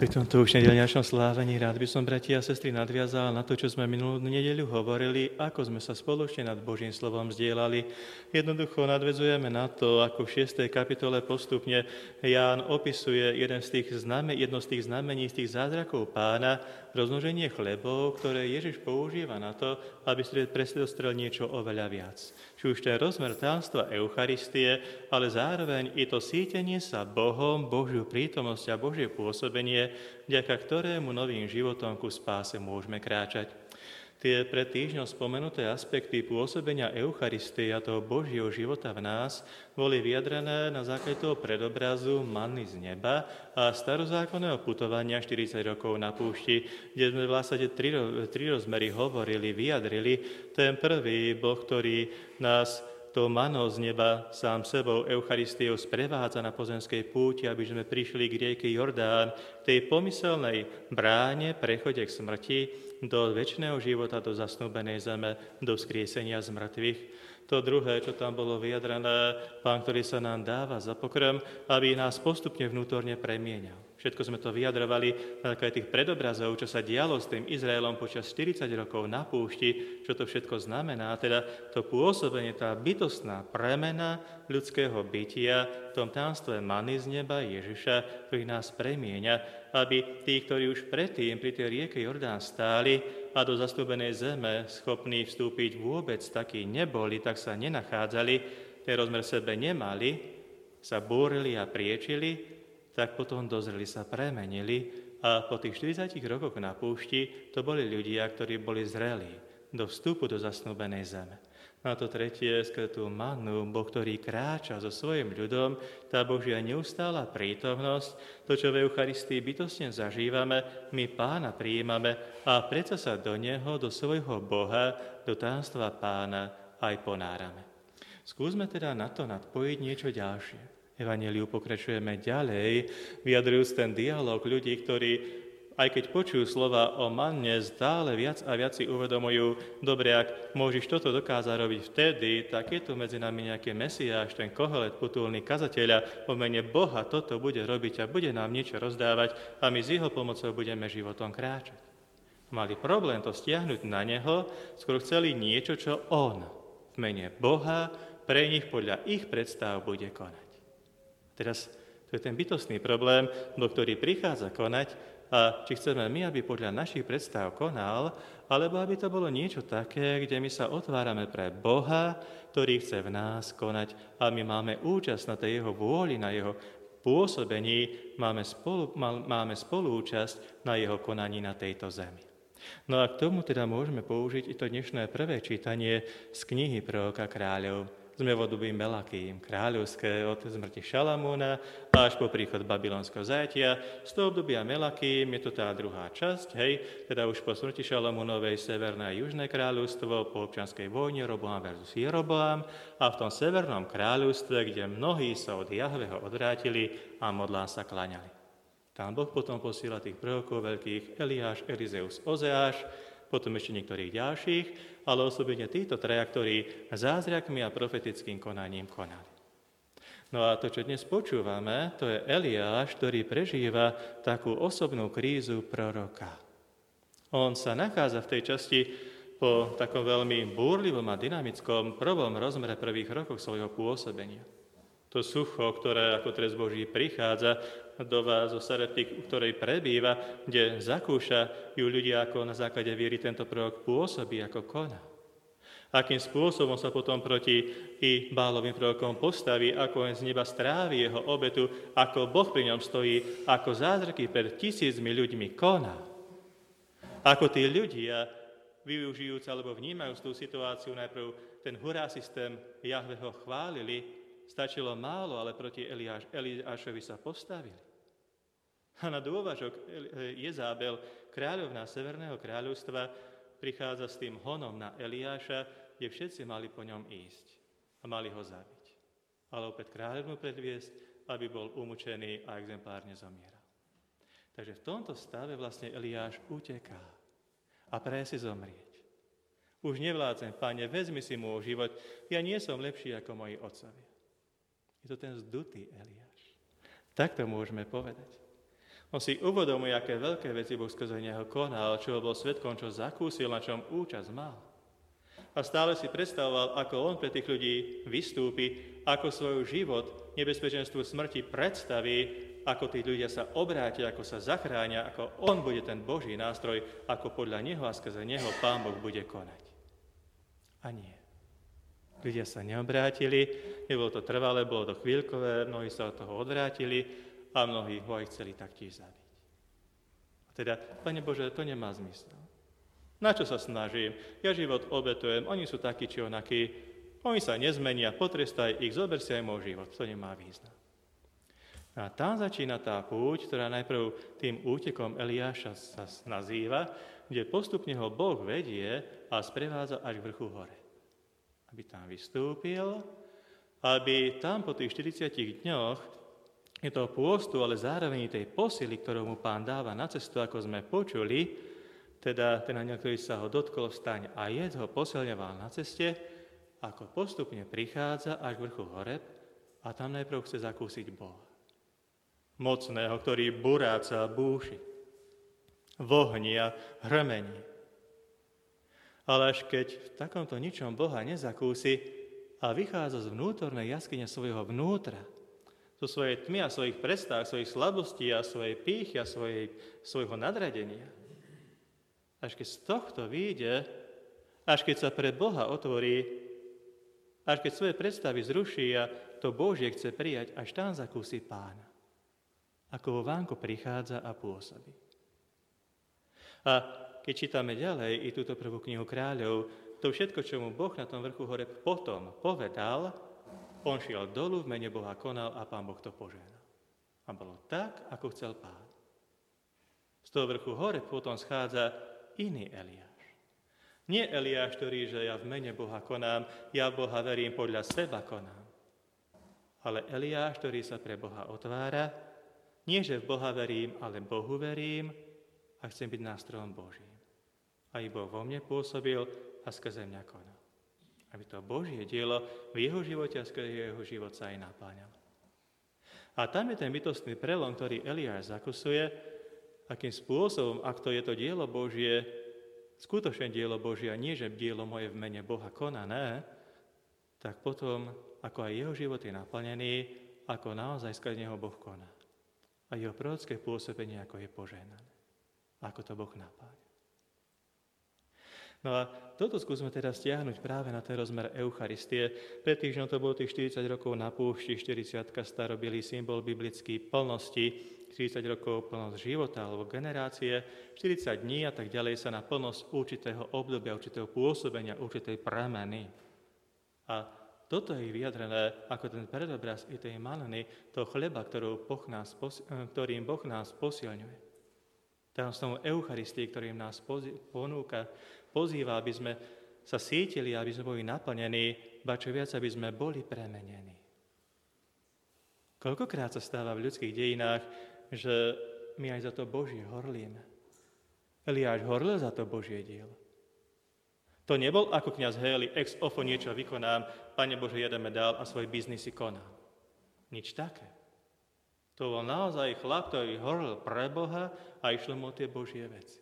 Pri tomto už nedeľňačnom slávení rád by som, bratia a sestry, nadviazal na to, čo sme minulú nedeľu hovorili, ako sme sa spoločne nad Božím slovom zdieľali. Jednoducho nadväzujeme na to, ako v 6. kapitole postupne Ján opisuje jedno z tých znamení, z tých zázrakov Pána, rozmnoženie chlebov, ktoré Ježiš používa na to, aby si predstavil niečo oveľa viac. Či už ten rozmer tajomstva Eucharistie, ale zároveň i to sítenie sa Bohom, Božiu prítomnosť a Božie pôsobenie, vďaka ktorému novým životom ku spáse môžeme kráčať. Tie pred týždňom spomenuté aspekty pôsobenia Eucharistie a toho Božieho života v nás boli vyjadrené na základe toho predobrazu manny z neba a starozákonného putovania 40 rokov na púšti, kde sme vlastne tri rozmery hovorili, vyjadrili. Ten prvý Boh, ktorý nás to manou z neba sám sebou Eucharistiou sprevádza na pozemskej púti, aby sme prišli k rieke Jordán, tej pomyselnej bráne, prechode k smrti, do večného života, do zasnúbenej zeme, do vzkriesenia z mŕtvych. To druhé, čo tam bolo vyjadrené, Pán, ktorý sa nám dáva za pokrm, aby nás postupne vnútorne premieňal. Všetko sme to vyjadrovali na základe tých predobrazov, čo sa dialo s tým Izraelom počas 40 rokov na púšti, čo to všetko znamená, teda to pôsobenie, tá bytostná premena ľudského bytia v tom tajomstve manny z neba Ježiša, ktorý nás premieňa, aby tí, ktorí už predtým pri tej rieke Jordán stáli a do zastúbenej zeme schopní vstúpiť vôbec takí neboli, tak sa nenachádzali, ten rozmer sebe nemali, sa búrili a priečili, tak potom dozreli sa premenili a po tých 40 rokoch na púšti to boli ľudia, ktorí boli zrelí do vstupu do zasnúbenej zeme. Na to tretie, skrytú mannu, Boh, ktorý kráča so svojím ľudom, tá Božia neustála prítomnosť, to, čo v Eucharistii bytostne zažívame, my Pána prijímame a predsa sa do Neho, do svojho Boha, do tajomstva Pána aj ponárame. Skúsme teda na to nadpojiť niečo ďalšie. Evanjeliu pokračujeme ďalej, vyjadrujúc ten dialog ľudí, ktorí, aj keď počujú slova o manne, stále viac a viac si uvedomujú, dobre, ak môžeš toto dokázať robiť vtedy, tak je tu medzi nami nejaký Mesiáš, ten Kohelet, potulný kazateľa, o mene Boha toto bude robiť a bude nám niečo rozdávať a my s jeho pomocou budeme životom kráčať. Mali problém to stiahnuť na neho, skôr chceli niečo, čo on v mene Boha pre nich podľa ich predstav bude konať. Teraz to je ten bytostný problém, do ktorý prichádza konať a či chceme my, aby podľa našich predstav konal, alebo aby to bolo niečo také, kde my sa otvárame pre Boha, ktorý chce v nás konať a my máme účasť na tej jeho vôli, na jeho pôsobení, máme spolúčasť na jeho konaní na tejto zemi. No a k tomu teda môžeme použiť i to dnešné prvé čítanie z knihy proroka Kráľov. Sme v období Melakým, kráľovské, od smrti Šalamúna až po príchod babylonského zajatia. Z toho obdobia Melakým je to tá druhá časť, teda už po smrti Šalamúnovej severné a južné kráľovstvo, po občianskej vojne Roboam versus Jeroboam a v tom severnom kráľovstve, kde mnohí sa od Jahveho odvrátili a modlám sa klaňali. Tam Boh potom posiela tých prorokov veľkých Eliáš, Elizeus, Ozeáš, potom ešte niektorých ďalších, ale osobitne títo traja, ktorí zázrakmi a profetickým konaním konali. No a to, čo dnes počúvame, to je Eliáš, ktorý prežíva takú osobnú krízu proroka. On sa nachádza v tej časti po takom veľmi búrlivom a dynamickom prvom rozmere prvých rokov svojho pôsobenia. To sucho, ktoré ako trest Boží prichádza do vás, zo Sarepty, u ktorej prebýva, kde zakúšajú ľudia, ako na základe viery tento prorok pôsobí, ako koná. Akým spôsobom sa potom proti i Bálovým prorokom postaví, ako z neba strávi jeho obetu, ako Boh pri ňom stojí, ako zázraky pred 1000 ľuďmi koná. Ako tí ľudia, využijúc alebo vnímajúc tú situáciu, najprv ten hurá systém Jahveho chválili, stačilo málo, ale proti Eliášovi sa postavili. A na dôvažok Jezábel, kráľovná Severného kráľovstva, prichádza s tým honom na Eliáša, kde všetci mali po ňom ísť a mali ho zabiť. Ale opäť kráľovnú predviesť, aby bol umúčený a exemplárne zomieral. Takže v tomto stave vlastne Eliáš uteká a praje si zomrieť. Už nevládzem, Pane, vezmi si môj život, ja nie som lepší ako moji otcovia. Je to ten zdutý Eliáš. Tak to môžeme povedať. On si uvedomuje, aké veľké veci Boh skrze neho konal, čo bol svedkom, čo zakúsil, na čom účasť mal. A stále si predstavoval, ako on pre tých ľudí vystúpi, ako svoj život nebezpečenstvu smrti predstaví, ako tí ľudia sa obrátia, ako sa zachránia, ako on bude ten Boží nástroj, ako podľa neho a skrze neho Pán Boh bude konať. A nie. Ľudia sa neobrátili, nebolo to trvalé, bolo to chvíľkové, mnohí sa od toho odvrátili a mnohí ho aj chceli taktiež zabiť. A teda, Pane Bože, to nemá zmysel. Na čo sa snažím? Ja život obetujem, oni sú takí či onakí, oni sa nezmenia, potrestaj ich, zober si aj môj život, to nemá význam. A tam začína tá púť, ktorá najprv tým útekom Eliáša sa nazýva, kde postupne ho Boh vedie a sprevádza až k vrchu hore. Aby tam vystúpil, aby tam po tých 40 dňoch je toho pôstu, ale zároveň tej posily, ktorú mu Pán dáva na cestu, ako sme počuli, teda ten anjel, ktorý sa ho dotkol, vstaň a jedz, ho posilňoval na ceste, ako postupne prichádza až k vrchu Horeb a tam najprv chce zakúsiť Boha. Mocného, ktorý buráca búši, v ohni a hrmení. Ale až keď v takomto ničom Boha nezakúsi a vychádza z vnútornej jaskyne svojho vnútra, zo svojej tmy a svojich predstav, svojich slabostí a svojej pýchy a svojho nadradenia, až keď z tohto vyjde, až keď sa pre Boha otvorí, až keď svoje predstavy zruší a to Božie chce prijať, až tam zakúsi Pána. Ako vo vánku prichádza a pôsobí. A keď čítame ďalej i túto prvú knihu kráľov, to všetko, čo mu Boh na tom vrchu hore potom povedal, on šiel dolu, v mene Boha konal a Pán Boh to požehnal. A bolo tak, ako chcel Pán. Z toho vrchu hore potom schádza iný Eliáš. Nie Eliáš, ktorý, že ja v mene Boha konám, ja Boha verím, podľa seba konám. Ale Eliáš, ktorý sa pre Boha otvára, nie, že v Boha verím, ale Bohu verím a chcem byť nástrojom Božím. Aj Boh vo mne pôsobil a skrze mňa konal. Aby to Božie dielo v jeho živote a skrze jeho život sa aj napáňalo. A tam je ten bytostný prelom, ktorý Eliáš zakusuje, akým spôsobom, ak to je to dielo Božie, skutočné dielo Božie, a nie, že dielo moje v mene Boha konané, tak potom, ako aj jeho život je naplnený, ako naozaj skrze neho Boh koná. A jeho prorocké pôsobenie, ako je požehnané. Ako to Boh napáňa. No a toto skúsme teda stiahnuť práve na ten rozmer Eucharistie. Pred týždňom to bolo tých 40 rokov na púšti, 40 starobilý symbol biblický plnosti, 40 rokov plnosť života alebo generácie, 40 dní a tak ďalej sa na plnosť určitého obdobia, určitého pôsobenia, určitej premeny. A toto je vyjadrené ako ten predobraz i tej manny, toho chleba, ktorým Boh nás posilňuje. Tajomstvom Eucharistie, ktorým nás ponúka, pozýva, aby sme sa cítili, aby sme boli naplnení, ba čo viac, aby sme boli premenení. Koľkokrát sa stáva v ľudských dejinách, že my aj za to Božie horlíme. Eliáš horlil za to Božie dielo. To nebol ako kňaz Héli, ex ofo niečo vykonám, Pane Bože, jedeme dál a svoj biznis si konám. Nič také. To bol naozaj chlap, ktorý horlil pre Boha a išlo mu o tie Božie veci.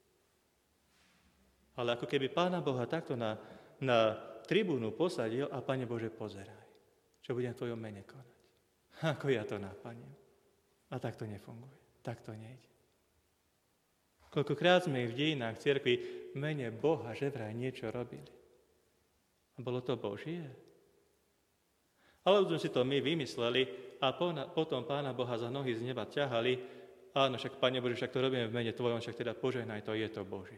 Ale ako keby Pána Boha takto na tribúnu posadil a Pane Bože, pozeraj, čo budem v tvojom mene konať. Ako ja to naplním. A tak to nefunguje. Tak to nejde. Koľkokrát sme v dejinách cirkvi v mene Boha že vraj niečo robili. A bolo to Božie? Ale už sme si to my vymysleli a potom Pána Boha za nohy z neba ťahali. Áno, však Pane Bože, však to robíme v mene Tvojom, však teda požehnaj to, je to Božie.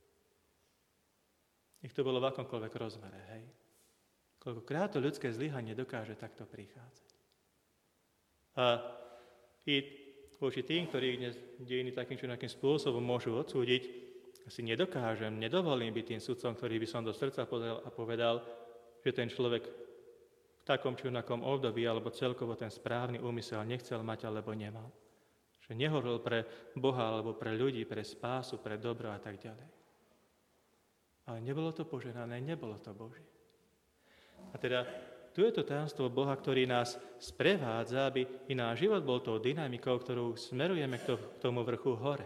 Nech to bolo v akomkoľvek rozmere, hej? Koľkokrát to ľudské zlyhanie dokáže takto prichádzať. A i voči tým, ktorí dnes dejiny takým či nejakým spôsobom môžu odsúdiť, si nedovolím byť tým sudcom, ktorý by som do srdca pozrel a povedal, že ten človek v takom či onakom období alebo celkovo ten správny úmysel nechcel mať alebo nemal. Že nehoril pre Boha alebo pre ľudí, pre spásu, pre dobro a tak ďalej. Ale nebolo to požehnané, nebolo to Božie. A teda tu je to tajomstvo Boha, ktorý nás sprevádza, aby i náš život bol tou dynamikou, ktorú smerujeme k tomu vrchu hore.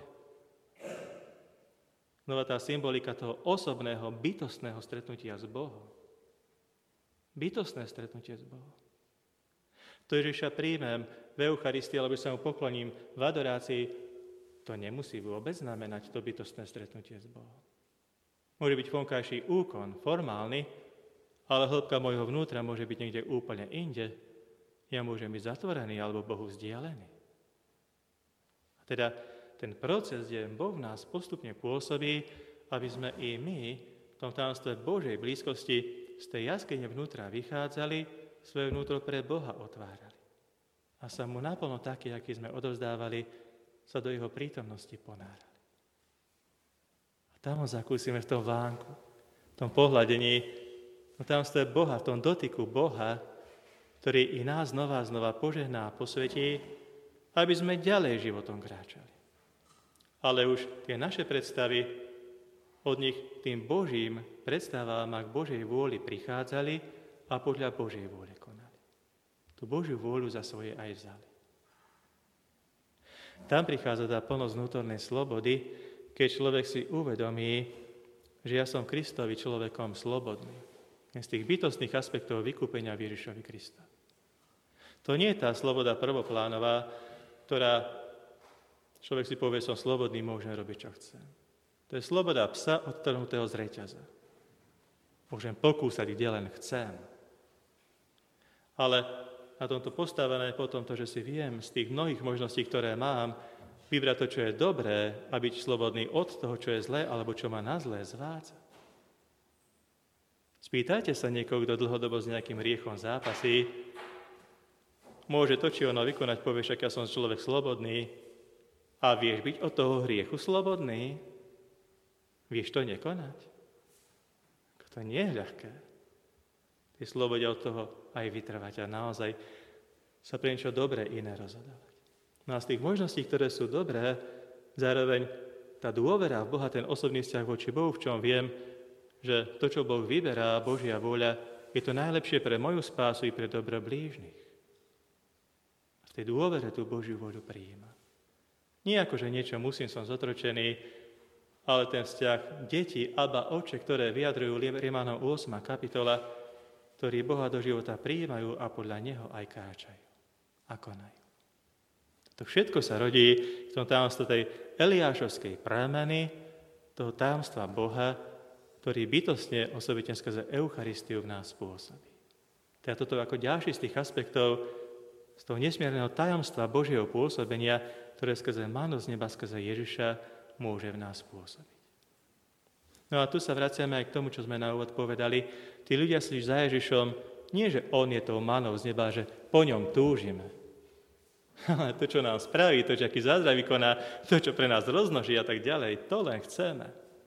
Znova tá symbolika toho osobného, bytostného stretnutia s Bohom. Bytostné stretnutie s Bohom. To Ježiša príjmem v Eucharistii, alebo sa mu pokloním v adorácii, to nemusí vôbec znamenať to bytostné stretnutie s Bohom. Môže byť vonkajší úkon, formálny, ale hĺbka môjho vnútra môže byť niekde úplne inde. Ja môžem byť zatvorený alebo Bohu vzdialený. A teda ten proces, kde Boh v nás postupne pôsobí, aby sme i my v tom tajomstve Božej blízkosti z tej jaskyne vnútra vychádzali, svoje vnútro pre Boha otvárali. A sa mu naplno taký, aký sme odovzdávali, sa do jeho prítomnosti ponárali. A tam ho zakúsime v tom vánku, v tom pohľadení, v tajomstve Boha, v tom dotyku Boha, ktorý i nás znova požehná a posvetí, aby sme ďalej životom kráčali. Ale už tie naše predstavy od nich tým Božím predstavám a k Božej vôli prichádzali a podľa Božej vôle konali. Tú Božiu vôľu za svoje aj vzali. Tam prichádza tá plnosť vnútornej slobody, keď človek si uvedomí, že ja som Kristovi človekom slobodný. Z tých bytostných aspektov vykúpenia Ježišovi Krista. To nie je tá sloboda prvoplánová, ktorá človek si povie, som slobodný, môžem robiť, čo chcem. To je sloboda psa odtrhnutého z reťaza. Môžem pokúsať, kde len chcem. Ale na tomto postavené potom to, že si viem z tých mnohých možností, ktoré mám, vybrať to, čo je dobré a byť slobodný od toho, čo je zlé, alebo čo ma na zlé zvádza. Spýtajte sa niekoho, kto dlhodobo s nejakým hriechom zápasí, môže to, či ono vykonať, povieš, ak ja som človek slobodný a vieš byť od toho hriechu slobodný, vieš to nekonať. To nie je ľahké. Je slobode od toho aj vytrvať a naozaj sa pre niečo dobré iné rozhodovať. No a z tých možností, ktoré sú dobré, zároveň tá dôvera v Boha, ten osobný vzťah voči Bohu, v čom viem, že to, čo Boh vyberá, Božia vôľa, je to najlepšie pre moju spásu i pre dobro blížnych. A v tej dôvere tú Božiu vôľu prijímam. Nie ako, že niečo musím, som zotročený, ale ten vzťah detí, Abba, Oče, ktoré vyjadrujú Rimanom 8. kapitola, ktorí Boha do života prijímajú a podľa Neho aj kráčajú a konajú. To všetko sa rodí v tom tajomstve tej Eliášovskej premeny, toho tajomstva Boha, ktorý bytostne osobitne skrze Eucharistiu v nás pôsobí. Teda toto ako ďalší z tých aspektov z toho nesmierneho tajomstva Božieho pôsobenia, ktoré skrze manu z neba, skrze Ježiša môže v nás pôsobiť. No a tu sa vraciame aj k tomu, čo sme na úvod povedali. Tí ľudia si za Ježišom, nie že on je tou manou z neba, že po ňom túžime. Ale to, čo nám spraví, to, čo aký zázrak vykoná, to, čo pre nás rozmnoží a tak ďalej, to len chceme.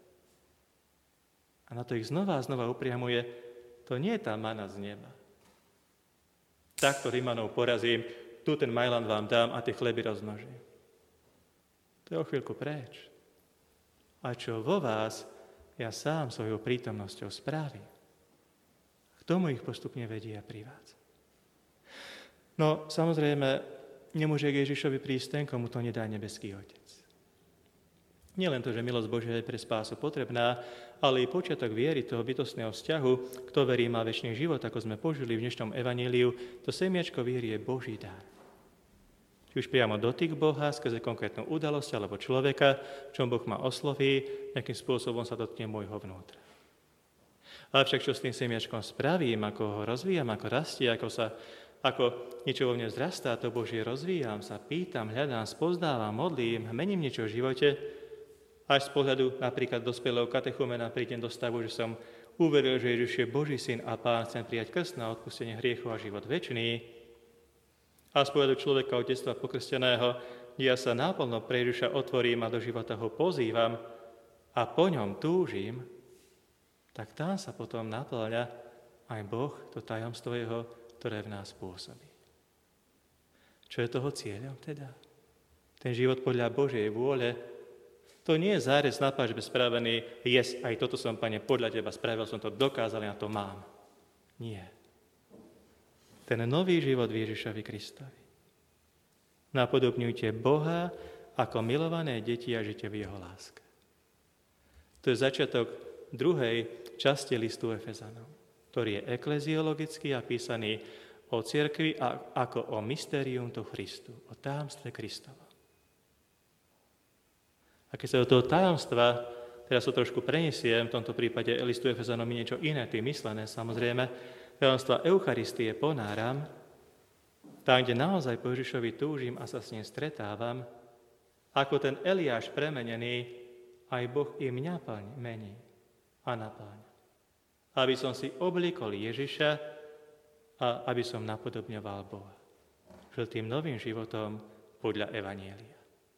A na to ich znova a znova upriamuje, to nie je tá mana z neba. Takto Rimanov porazím, tu ten majlan vám dám a tie chleby rozmnožím. To je o chvíľku preč. A čo vo vás, ja sám svojou prítomnosťou spravím. K tomu ich postupne vedie a privádza. No, samozrejme, nemôže k Ježišovi prísť ten, komu to nedá nebeský Otec. Nie len to, že milosť Božia je pre spásu potrebná, ale i počiatok viery toho bytostného vzťahu, kto verí, má večný život, ako sme požili v dnešnom evaníliu, to semiačko viery je Boží dar. Či už priamo dotyk Boha, skrze konkrétnu udalosť alebo človeka, v čom Boh ma osloví, nejakým spôsobom sa dotkne môjho vnútra. Ale však čo s tým semiačkom spravím, ako ho rozvíjam, ako rastie, ako niečo vo mne vzrastá, to Božie rozvíjam, sa pýtam, hľadám, spozdávam, modlím, mením niečo v živote, až z pohľadu napríklad dospelého katechumena prídem do stavu, že som uveril, že Ježiš je Boží syn a Pán, chcem prijať krst na odpustenie hriechov a život večný. A z pohľadu človeka od detstva pokrsteného, kde ja sa náplno pre Ježiša otvorím a do života ho pozývam a po ňom túžim, tak tam sa potom naplňa aj Boh, to tajomstvo jeho, ktoré v nás pôsobí. Čo je toho cieľom teda? Ten život podľa Božej vôle, to nie je zárez na páčbe spravený, aj toto som, Pane, podľa Teba spravil, som to dokázal, ja to mám. Nie. ten nový život v Ježišovi Kristovi. Napodobňujte Boha ako milované deti a žite v jeho láske. To je začiatok druhej časti listu Efezanom, ktorý je ekleziologický a písaný o cirkvi ako o mystérium to Christu, o tajomstve Kristova. A keď sa do toho tajomstva, teraz to trošku prenesiem, v tomto prípade listu Efezanom je niečo iné, tým myslené samozrejme, tajomstva Eucharistie ponáram, tam, kde naozaj po Ježišovi túžim a sa s ním stretávam, ako ten Eliáš premenený, aj Boh i mňa mení a napáňa. Aby som si oblíkol Ježiša a aby som napodobňoval Boha. Žil tým novým životom podľa Evanjelia.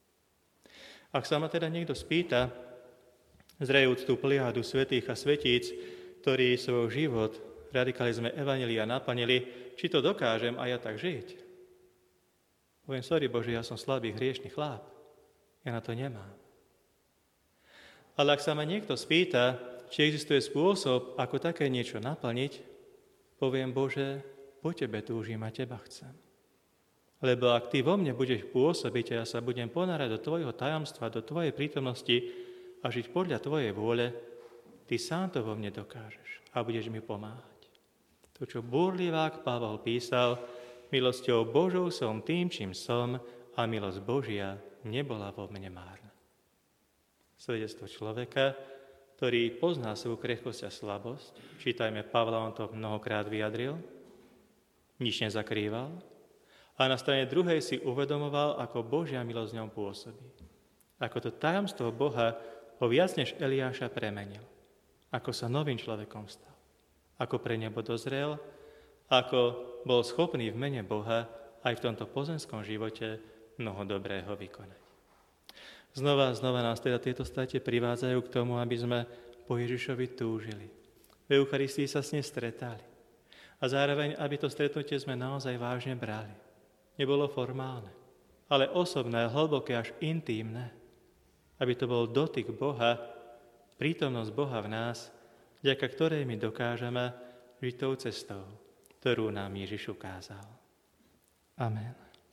Ak sa ma teda niekto spýta, zrejúc tú pliádu svätých a svetíc, ktorí svoj život v radikalizme Evanjelia naplnili, či to dokážem a ja tak žiť. Poviem, sorry Bože, ja som slabý, hriešný chlap. Ja na to nemám. Ale ak sa ma niekto spýta, či existuje spôsob, ako také niečo naplniť, poviem, Bože, po Tebe túžim a Teba chcem. Lebo ak Ty vo mne budeš pôsobiť a ja sa budem ponárať do Tvojho tajomstva, do Tvojej prítomnosti a žiť podľa Tvojej vôle, Ty sám to vo mne dokážeš a budeš mi pomáhať. To, čo búrlivák Pavol písal, milosťou Božou som tým, čím som, a milosť Božia nebola vo mne márna. Svedectvo človeka, ktorý pozná svoju krehkosť a slabosť, čítajme, Pavla, on to mnohokrát vyjadril, nič nezakrýval, a na strane druhej si uvedomoval, ako Božia milosť v ňom pôsobí. Ako to tajomstvo Boha ho viac než Eliáša premenil. Ako sa novým človekom stal. Ako pre nebo dozrel, ako bol schopný v mene Boha aj v tomto pozemskom živote mnoho dobrého vykonať. Znova nás teda tieto state privádzajú k tomu, aby sme po Ježišovi túžili. V Eucharistii sa s ním stretali. A zároveň, aby to stretnutie sme naozaj vážne brali. Nebolo formálne, ale osobné, hlboké, až intímne. Aby to bol dotyk Boha, prítomnosť Boha v nás, vďaka ktorej my dokážeme žiť tou cestou, ktorú nám Ježiš ukázal. Amen.